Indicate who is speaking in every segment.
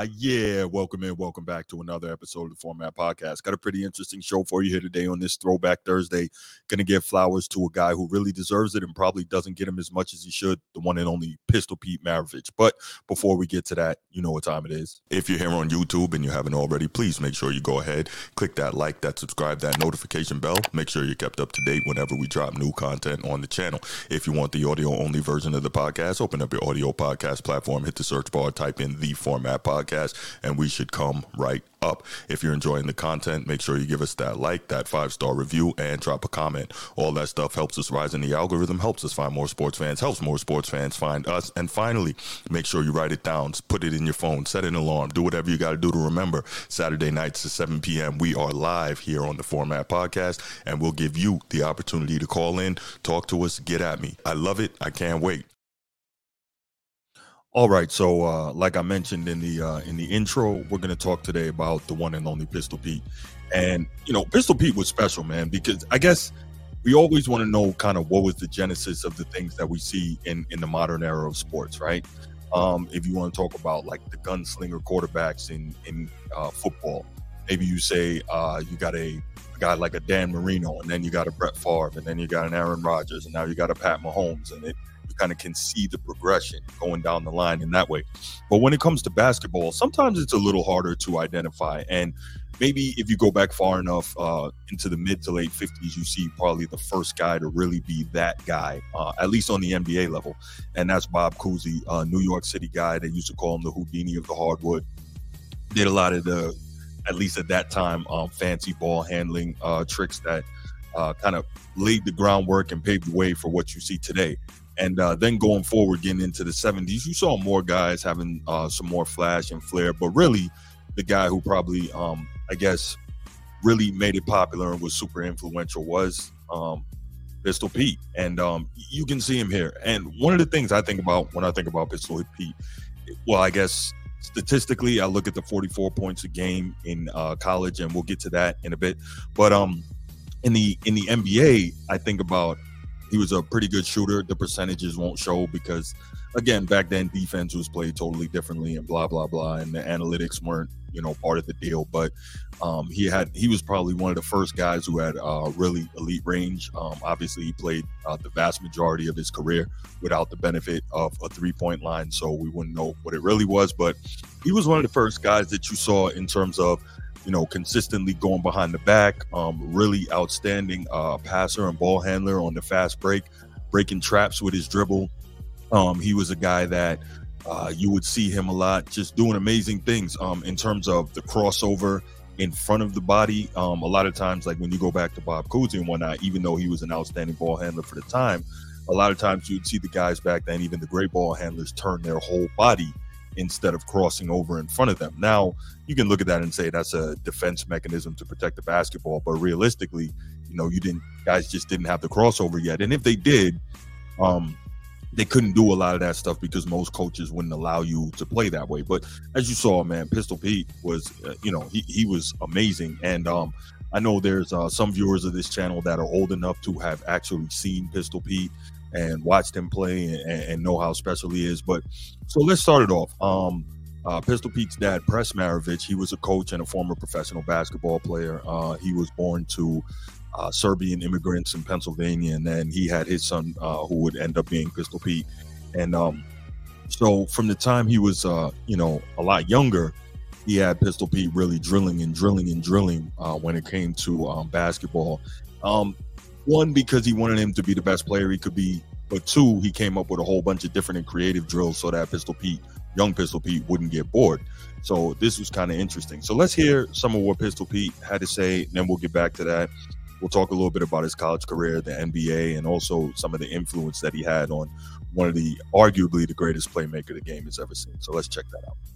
Speaker 1: Yeah, welcome in. Welcome back to another episode of the Format Podcast. Got a pretty interesting show for you here today on this Throwback Thursday. Going to give flowers to a guy who really deserves it and probably doesn't get him as much as he should, the one and only Pistol Pete Maravich. But before we get to that, you know what time it is. If you're here on YouTube and you haven't already, please make sure you go ahead, click that like, that subscribe, that notification bell. Make sure you're kept up to date whenever we drop new content on the channel. If you want the audio-only version of the podcast, open up your audio podcast platform, hit the search bar, type in the Format Podcast, and we should come right up. If you're enjoying the content, make sure you give us that like, that 5-star review, and drop a comment. All that stuff helps us rise in the algorithm, helps us find more sports fans, helps more sports fans find us. And finally, make sure you write it down, put it in your phone, set an alarm, do whatever you got to do to remember. Saturday nights at 7 p.m. we are live here on the Format Podcast, and we'll give you the opportunity to call in, talk to us, get at me. I love it. I can't wait. All right, so like I mentioned in the intro, we're going to talk today about the one and only Pistol Pete. And, you know, Pistol Pete was special, man, because I guess we always want to know kind of what was the genesis of the things that we see in the modern era of sports, right? If you want to talk about like the gunslinger quarterbacks in football, maybe you say you got a guy like a Dan Marino, and then you got a Brett Favre, and then you got an Aaron Rodgers, and now you got a Pat Mahomes, and you kind of can see the progression going down the line in that way. But when it comes to basketball, sometimes it's a little harder to identify. And maybe if you go back far enough into the mid to late 50s, you see probably the first guy to really be that guy, at least on the NBA level. And that's Bob Cousy, a New York City guy. They used to call him the Houdini of the hardwood. Did a lot of the, at least at that time, fancy ball handling tricks that kind of laid the groundwork and paved the way for what you see today. And then going forward, getting into the 70s, you saw more guys having some more flash and flair. But really, the guy who probably, I guess, really made it popular and was super influential was Pistol Pete. And you can see him here. And one of the things I think about when I think about Pistol Pete, well, I guess statistically, I look at the 44 points a game in college, and we'll get to that in a bit. But in the NBA, I think about he was a pretty good shooter. The percentages won't show because, again, back then defense was played totally differently and blah, blah, blah. And the analytics weren't, part of the deal. But he was probably one of the first guys who had really elite range. Obviously, he played the vast majority of his career without the benefit of a three-point line. So we wouldn't know what it really was. But he was one of the first guys that you saw in terms of, consistently going behind the back, really outstanding passer and ball handler on the fast break, breaking traps with his dribble. He was a guy that you would see him a lot, just doing amazing things in terms of the crossover in front of the body. A lot of times, like when you go back to Bob Cousy and whatnot, even though he was an outstanding ball handler for the time, a lot of times you'd see the guys back then, even the great ball handlers, turn their whole body instead of crossing over in front of them. Now, you can look at that and say that's a defense mechanism to protect the basketball, but realistically, guys just didn't have the crossover yet. And if they did, they couldn't do a lot of that stuff because most coaches wouldn't allow you to play that way. But as you saw, man, Pistol Pete was, he was amazing. And I know there's some viewers of this channel that are old enough to have actually seen Pistol Pete and watched him play and know how special he is. But so let's start it off. Pistol Pete's dad, Press Maravich, he was a coach and a former professional basketball player. He was born to Serbian immigrants in Pennsylvania, and then he had his son who would end up being Pistol Pete. And so from the time he was, a lot younger, he had Pistol Pete really drilling when it came to basketball. One, because he wanted him to be the best player he could be, but two, he came up with a whole bunch of different and creative drills so that young Pistol Pete wouldn't get bored. So this was kind of interesting. So let's hear some of what Pistol Pete had to say, and then we'll get back to that. We'll talk a little bit about his college career, the NBA, and also some of the influence that he had on one of arguably the greatest playmaker the game has ever seen. So let's check that out.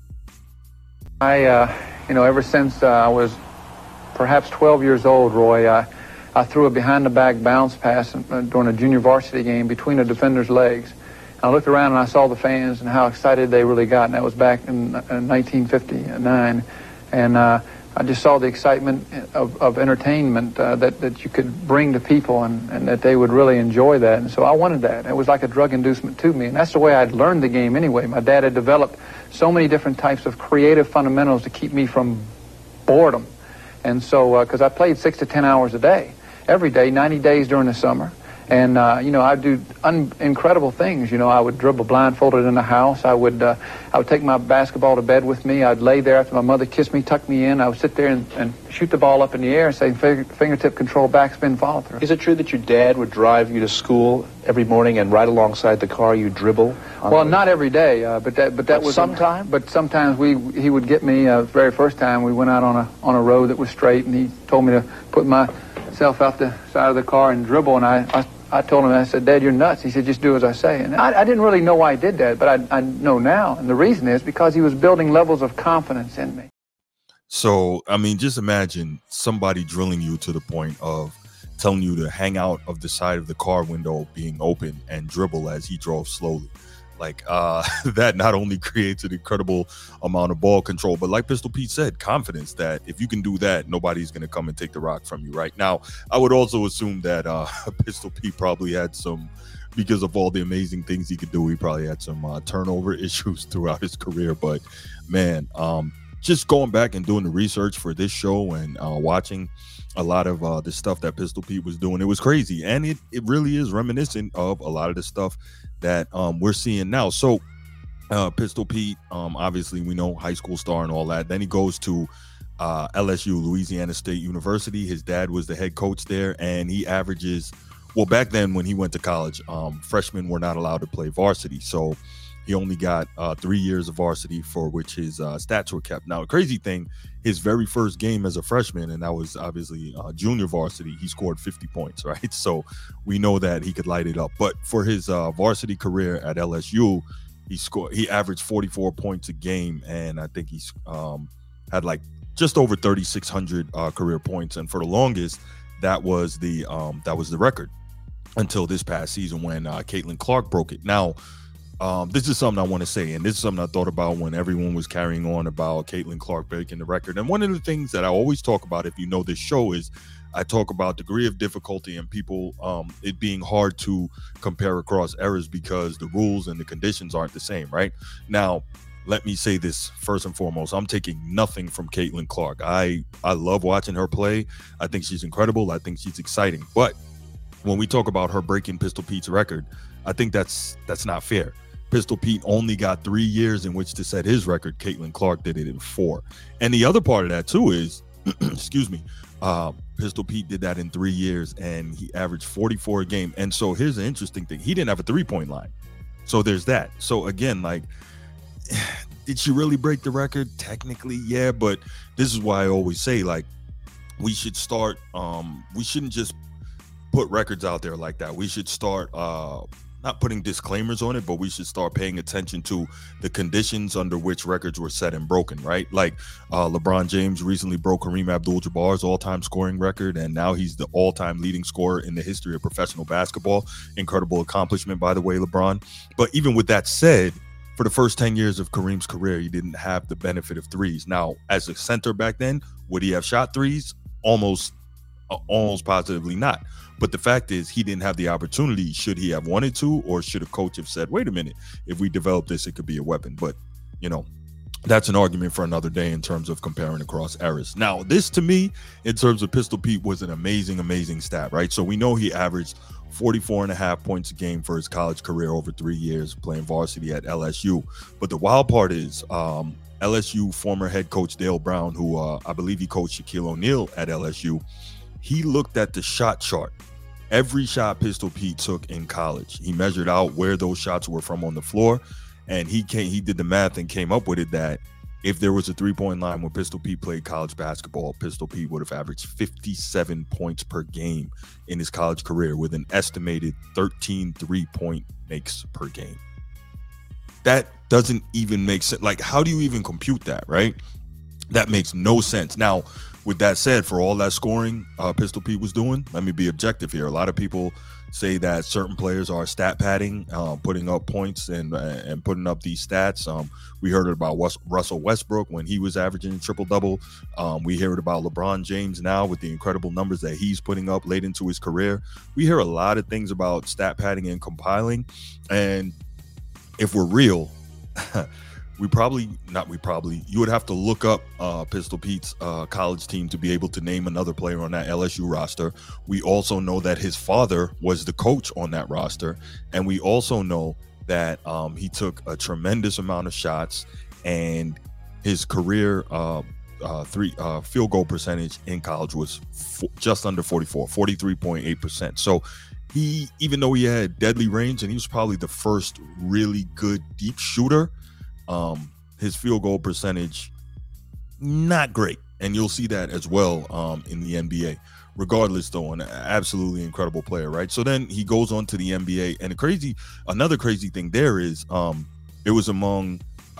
Speaker 2: Ever since I was perhaps 12 years old, Roy, I threw a behind-the-back bounce pass during a junior varsity game between a defender's legs. I looked around and I saw the fans and how excited they really got, and that was back in 1959. And I just saw the excitement of entertainment that you could bring to people, and that they would really enjoy that. And so I wanted that. It was like a drug inducement to me, and that's the way I'd learned the game anyway. My dad had developed so many different types of creative fundamentals to keep me from boredom. And so, because I played 6 to 10 hours a day, every day, 90 days during the summer. And, I'd do incredible things. I would dribble blindfolded in the house. I would take my basketball to bed with me. I'd lay there after my mother kissed me, tuck me in. I would sit there and shoot the ball up in the air and say, fingertip control, backspin, follow through.
Speaker 3: Is it true that your dad would drive you to school every morning and right alongside the car you dribble?
Speaker 2: Well, not every day, but that was
Speaker 3: sometime.
Speaker 2: But sometimes he would get me. The very first time we went out on a road that was straight, and he told me to put myself out the side of the car and dribble, and I told him, I said, Dad, you're nuts. He said, just do as I say. And I didn't really know why he did that, but I know now. And the reason is because he was building levels of confidence in me.
Speaker 1: So, I mean, just imagine somebody drilling you to the point of telling you to hang out of the side of the car window being open and dribble as he drove slowly. Like that not only creates an incredible amount of ball control, but like Pistol Pete said, confidence that if you can do that, nobody's going to come and take the rock from you. Right now, I would also assume that Pistol Pete probably had some, because of all the amazing things he could do, he probably had some turnover issues throughout his career. But man, just going back and doing the research for this show and watching a lot of the stuff that Pistol Pete was doing, it was crazy. And it really is reminiscent of a lot of the stuff that we're seeing now. So Pistol Pete, obviously we know high school star and all that. Then he goes to LSU, Louisiana State University. His dad was the head coach there, and he averages, well, back then when he went to college, freshmen were not allowed to play varsity. So he only got 3 years of varsity, for which his stats were kept. Now, the crazy thing, his very first game as a freshman, and that was obviously junior varsity, he scored 50 points, right? So we know that he could light it up. But for his varsity career at LSU, he averaged 44 points a game, and I think he's had like just over 3,600 career points. And for the longest, that was the record until this past season when Caitlin Clark broke it. Now, this is something I want to say, and this is something I thought about when everyone was carrying on about Caitlin Clark breaking the record. And one of the things that I always talk about, if you know this show, is I talk about degree of difficulty and people, it being hard to compare across eras because the rules and the conditions aren't the same, right? Now, let me say this first and foremost. I'm taking nothing from Caitlin Clark. I love watching her play. I think she's incredible. I think she's exciting. But when we talk about her breaking Pistol Pete's record, I think that's not fair. Pistol Pete only got 3 years in which to set his record. Caitlin Clark did it in 4. And the other part of that too is, excuse me, Pistol Pete did that in 3 years and he averaged 44 a game. And so here's an interesting thing. He didn't have a 3-point line. So there's that. So again, like, did she really break the record? Technically, yeah. But this is why I always say, like, we should start, we shouldn't just put records out there like that. We should start, not putting disclaimers on it, but we should start paying attention to the conditions under which records were set and broken, right? Like LeBron James recently broke Kareem Abdul-Jabbar's all-time scoring record, and now he's the all-time leading scorer in the history of professional basketball. Incredible accomplishment, by the way, LeBron. But even with that said, for the first 10 years of Kareem's career, he didn't have the benefit of threes. Now, as a center back then, would he have shot threes? Almost positively not. But the fact is, he didn't have the opportunity. Should he have wanted to, or should a coach have said, wait a minute, if we develop this, it could be a weapon? But, you know, that's an argument for another day in terms of comparing across eras. Now, this to me, in terms of Pistol Pete, was an amazing, amazing stat, right? So we know he averaged 44.5 points a game for his college career over 3 years playing varsity at LSU. But the wild part is LSU former head coach Dale Brown, who I believe he coached Shaquille O'Neal at LSU, he looked at the shot chart. Every shot Pistol Pete took in college, he measured out where those shots were from on the floor, and he did the math and came up with it that if there was a 3-point line when Pistol Pete played college basketball, Pistol Pete would have averaged 57 points per game in his college career with an estimated 13 3-point makes per game. That doesn't even make sense. Like, how do you even compute that, right? That makes no sense. Now, with that said, for all that scoring Pistol Pete was doing, let me be objective here. A lot of people say that certain players are stat padding, putting up points and putting up these stats. We heard about Russell Westbrook when he was averaging triple-double. We heard about LeBron James now with the incredible numbers that he's putting up late into his career. We hear a lot of things about stat padding and compiling. And if we're real, you would have to look up Pistol Pete's college team to be able to name another player on that LSU roster. We also know that his father was the coach on that roster. And we also know that he took a tremendous amount of shots, and his career field goal percentage in college was just under 43.8%. So he, even though he had deadly range and he was probably the first really good deep shooter, his field goal percentage, not great. And you'll see that as well in the NBA. Regardless, though, an absolutely incredible player, right? So then he goes on to the NBA. And another crazy thing there is it was among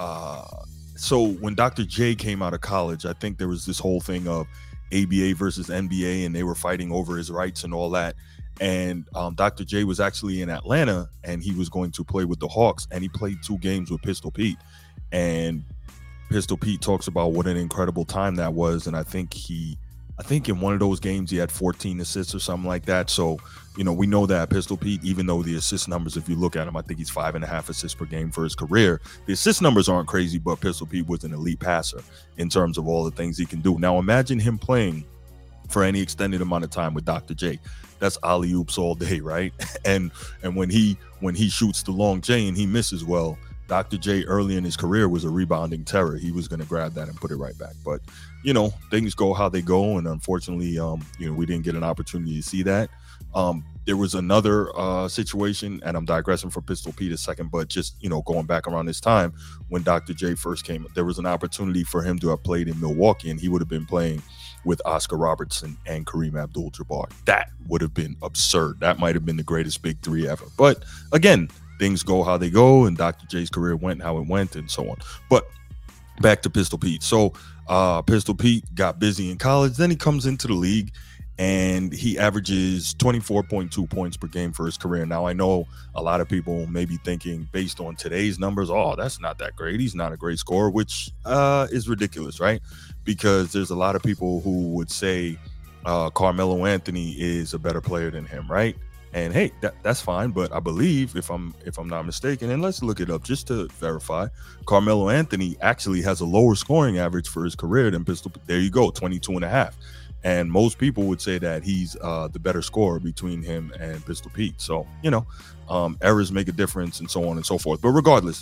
Speaker 1: so when Dr. J came out of college, I think there was this whole thing of ABA versus NBA, and they were fighting over his rights and all that. And Dr. J was actually in Atlanta, and he was going to play with the Hawks, and he played 2 games with Pistol Pete. And Pistol Pete talks about what an incredible time that was. And I think in one of those games he had 14 assists or something like that. So, we know that Pistol Pete, even though the assist numbers, if you look at him, I think he's 5.5 assists per game for his career. The assist numbers aren't crazy, but Pistol Pete was an elite passer in terms of all the things he can do. Now imagine him playing for any extended amount of time with Dr. J. That's alley-oops all day, right? And when he shoots the long J and he misses, well, Dr. J early in his career was a rebounding terror. He was going to grab that and put it right back. But, things go how they go. And unfortunately, we didn't get an opportunity to see that. There was another situation, and I'm digressing for Pistol Pete a second, but just, going back around this time when Dr. J first came, there was an opportunity for him to have played in Milwaukee, and he would have been playing with Oscar Robertson and Kareem Abdul-Jabbar. That would have been absurd. That might have been the greatest big three ever. But again, things go how they go, and Dr. J's career went how it went, and so on. But back to Pistol Pete. So Pistol Pete got busy in college. Then he comes into the league, and he averages 24.2 points per game for his career. Now, I know a lot of people may be thinking, based on today's numbers, that's not that great. He's not a great scorer, which is ridiculous, right? Because there's a lot of people who would say Carmelo Anthony is a better player than him, right? And hey, that's fine, but I believe, if I'm not mistaken, and let's look it up just to verify, Carmelo Anthony actually has a lower scoring average for his career than Pistol Pete. There you go, 22.5. And most people would say that he's the better scorer between him and Pistol Pete. So, errors make a difference and so on and so forth. But regardless,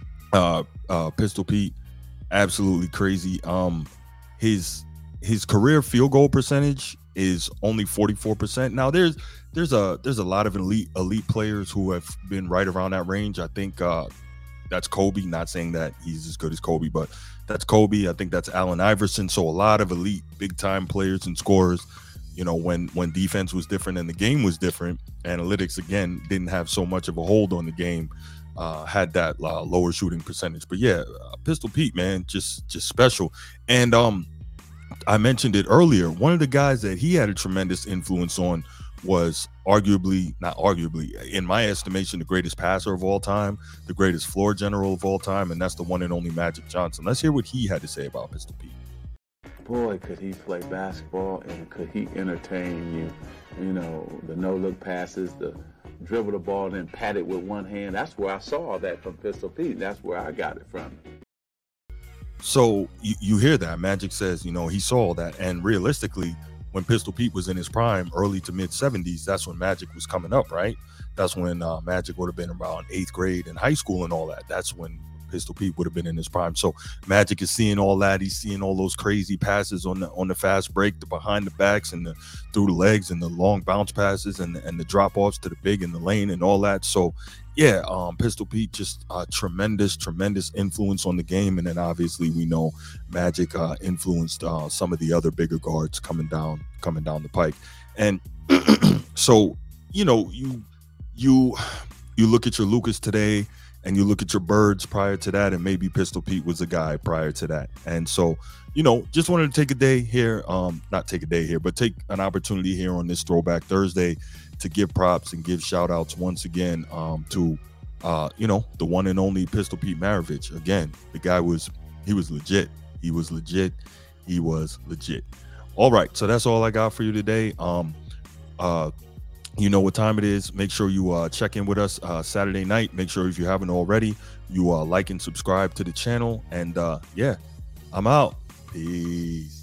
Speaker 1: Pistol Pete, absolutely crazy. His career field goal percentage is only 44%. Now, there's a lot of elite players who have been right around that range. I think that's Kobe. Not saying that he's as good as Kobe, but that's Kobe. I think that's Allen Iverson. So a lot of elite big time players and scorers. When defense was different and the game was different, analytics again didn't have so much of a hold on the game. Had that lower shooting percentage. But yeah, Pistol Pete, man, just special. And I mentioned it earlier. One of the guys that he had a tremendous influence on was not arguably, in my estimation, the greatest passer of all time, the greatest floor general of all time, and that's the one and only Magic Johnson. Let's hear what he had to say about Pistol Pete.
Speaker 4: Boy, could he play basketball, and could he entertain you. The no-look passes, the dribble the ball and then pat it with one hand. That's where I saw that from Pistol Pete. That's where I got it from.
Speaker 1: So you hear that. Magic says, he saw that. And realistically, when Pistol Pete was in his prime, early to mid 70s, that's when Magic was coming up, right? That's when Magic would have been around 8th grade in high school and all that. That's when Pistol Pete would have been in his prime. So Magic is seeing all that. He's seeing all those crazy passes on the fast break, the behind the backs and the through the legs and the long bounce passes and the drop offs to the big in the lane and all that. So yeah, Pistol Pete, just tremendous influence on the game. And then obviously we know Magic influenced some of the other bigger guards coming down the pike. And so, you look at your Lucas today and you look at your Birds prior to that, and maybe Pistol Pete was a guy prior to that. And so, just wanted to take a day here, not take a day here, but take an opportunity here on this Throwback Thursday to give props and give shout outs once again to the one and only Pistol Pete Maravich. Again, the guy was legit. He was legit. All right, so that's all I got for you today. You know what time it is. Make sure you check in with us Saturday night. Make sure, if you haven't already, you like and subscribe to the channel. And yeah, I'm out. Peace.